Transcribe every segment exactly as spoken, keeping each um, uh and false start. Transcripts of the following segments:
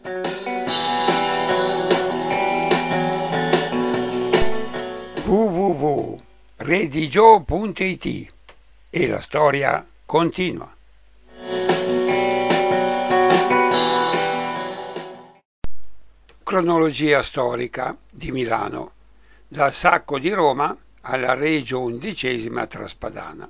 w w w punto redigio punto it e la storia continua. Cronologia storica di Milano, dal Sacco di Roma alla Regio undicesima Traspadana.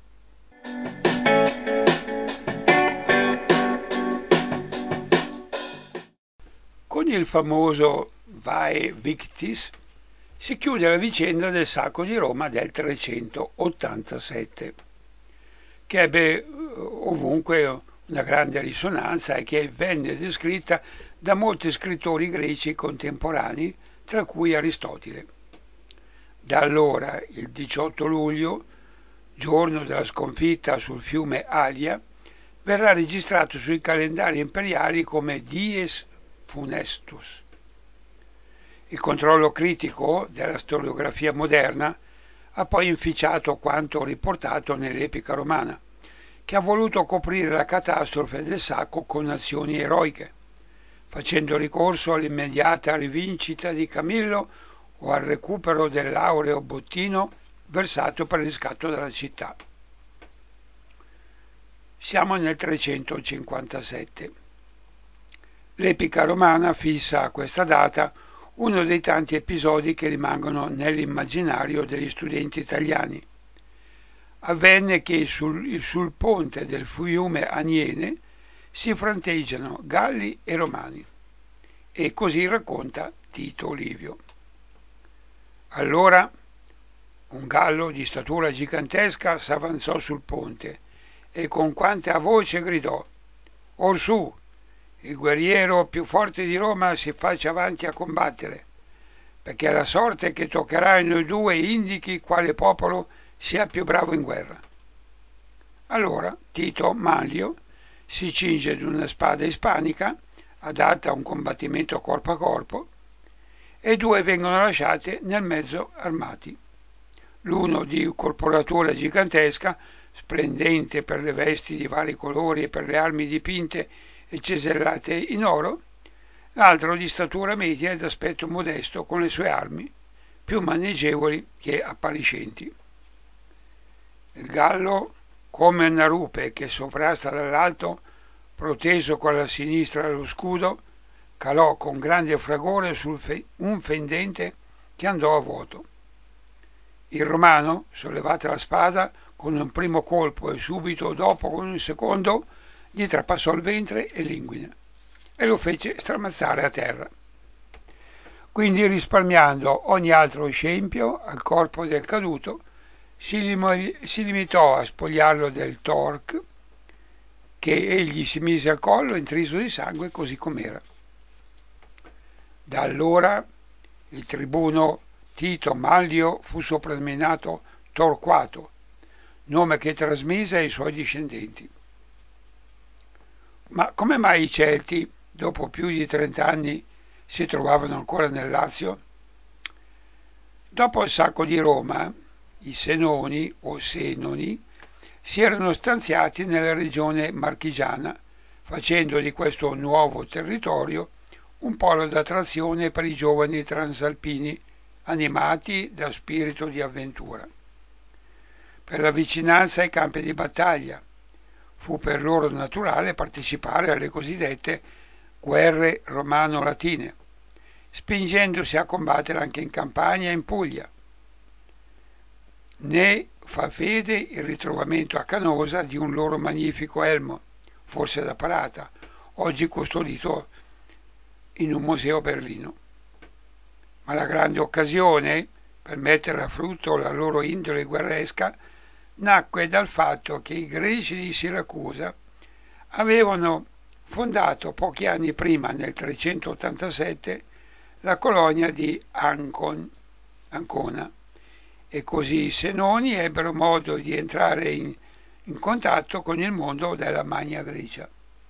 Con il famoso Vae Victis si chiude la vicenda del Sacco di Roma del trecentottantasette, che ebbe ovunque una grande risonanza e che venne descritta da molti scrittori greci contemporanei, tra cui Aristotele. Da allora, il diciotto luglio, giorno della sconfitta sul fiume Alia, verrà registrato sui calendari imperiali come Dies Funestus. Il controllo critico della storiografia moderna ha poi inficiato quanto riportato nell'epica romana, che ha voluto coprire la catastrofe del Sacco con azioni eroiche, facendo ricorso all'immediata rivincita di Camillo o al recupero dell'aureo bottino versato per il riscatto della città. Siamo nel trecentocinquantasette. L'epica romana fissa a questa data uno dei tanti episodi che rimangono nell'immaginario degli studenti italiani. Avvenne che sul, sul ponte del fiume Aniene si fronteggiano Galli e Romani, e così racconta Tito Livio. Allora un gallo di statura gigantesca s'avanzò sul ponte e con quanta voce gridò: «Orsù, il guerriero più forte di Roma si faccia avanti a combattere, perché la sorte che toccherà a noi due indichi quale popolo sia più bravo in guerra». Allora Tito Manlio si cinge di una spada ispanica adatta a un combattimento corpo a corpo e i due vengono lasciati nel mezzo armati, l'uno di corporatura gigantesca, splendente per le vesti di vari colori e per le armi dipinte e cesellate in oro, l'altro di statura media ed aspetto modesto con le sue armi, più maneggevoli che appariscenti. Il gallo, come una rupe che sovrasta dall'alto, proteso con la sinistra lo scudo, calò con grande fragore su un fendente che andò a vuoto. Il romano, sollevata la spada, con un primo colpo e subito dopo con un secondo, gli trapassò il ventre e l'inguine e lo fece stramazzare a terra. Quindi, risparmiando ogni altro scempio al corpo del caduto, si, lim- si limitò a spogliarlo del torc che egli si mise al collo intriso di sangue così com'era. Da allora il tribuno Tito Manlio fu soprannominato Torquato, nome che trasmise ai suoi discendenti. Ma come mai i Celti, dopo più di trent'anni, si trovavano ancora nel Lazio? Dopo il Sacco di Roma, i Senoni o Senoni si erano stanziati nella regione marchigiana, facendo di questo nuovo territorio un polo d'attrazione per i giovani transalpini animati da spirito di avventura. Per la vicinanza ai campi di battaglia fu per loro naturale partecipare alle cosiddette guerre romano-latine, spingendosi a combattere anche in Campania e in Puglia. Ne fa fede il ritrovamento a Canosa di un loro magnifico elmo, forse da parata, oggi custodito in un museo a Berlino. Ma la grande occasione per mettere a frutto la loro indole guerresca nacque dal fatto che i greci di Siracusa avevano fondato pochi anni prima, nel trecentottantasette, la colonia di Ancon, Ancona, e così i Senoni ebbero modo di entrare in, in contatto con il mondo della Magna Grecia.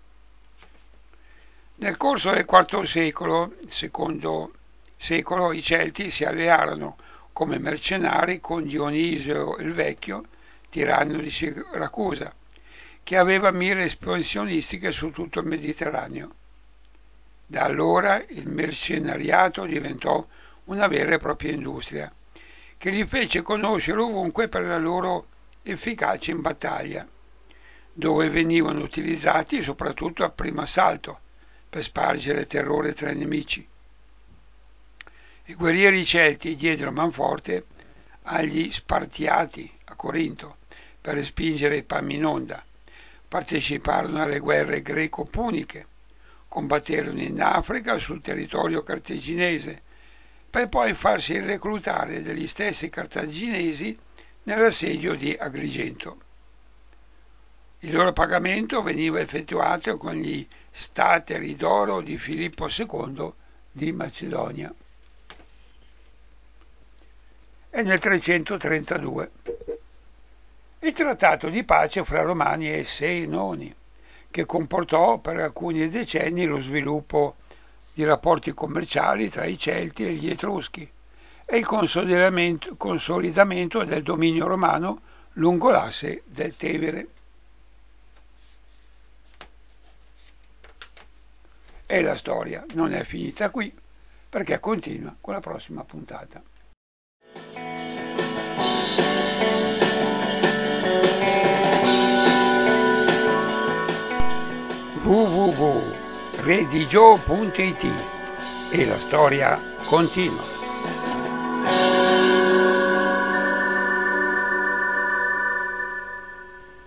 Nel corso del quarto secolo, secondo secolo, i Celti si allearono come mercenari con Dionisio il Vecchio, tiranno di Siracusa, che aveva mire espansionistiche su tutto il Mediterraneo. Da allora il mercenariato diventò una vera e propria industria, che li fece conoscere ovunque per la loro efficacia in battaglia, dove venivano utilizzati soprattutto al primo assalto, per spargere terrore tra i nemici. I guerrieri celti diedero manforte agli Spartiati a Corinto per respingere i Paminonda, parteciparono alle guerre greco-puniche, combatterono in Africa sul territorio cartaginese, per poi farsi reclutare dagli stessi cartaginesi nell'assedio di Agrigento. Il loro pagamento veniva effettuato con gli stateri d'oro di Filippo secondo di Macedonia. E nel trecentotrentadue il trattato di pace fra Romani e Senoni, che comportò per alcuni decenni lo sviluppo di rapporti commerciali tra i Celti e gli Etruschi e il consolidamento, consolidamento del dominio romano lungo l'asse del Tevere. E la storia non è finita qui, perché continua con la prossima puntata. w w w punto redigio punto it e la storia continua.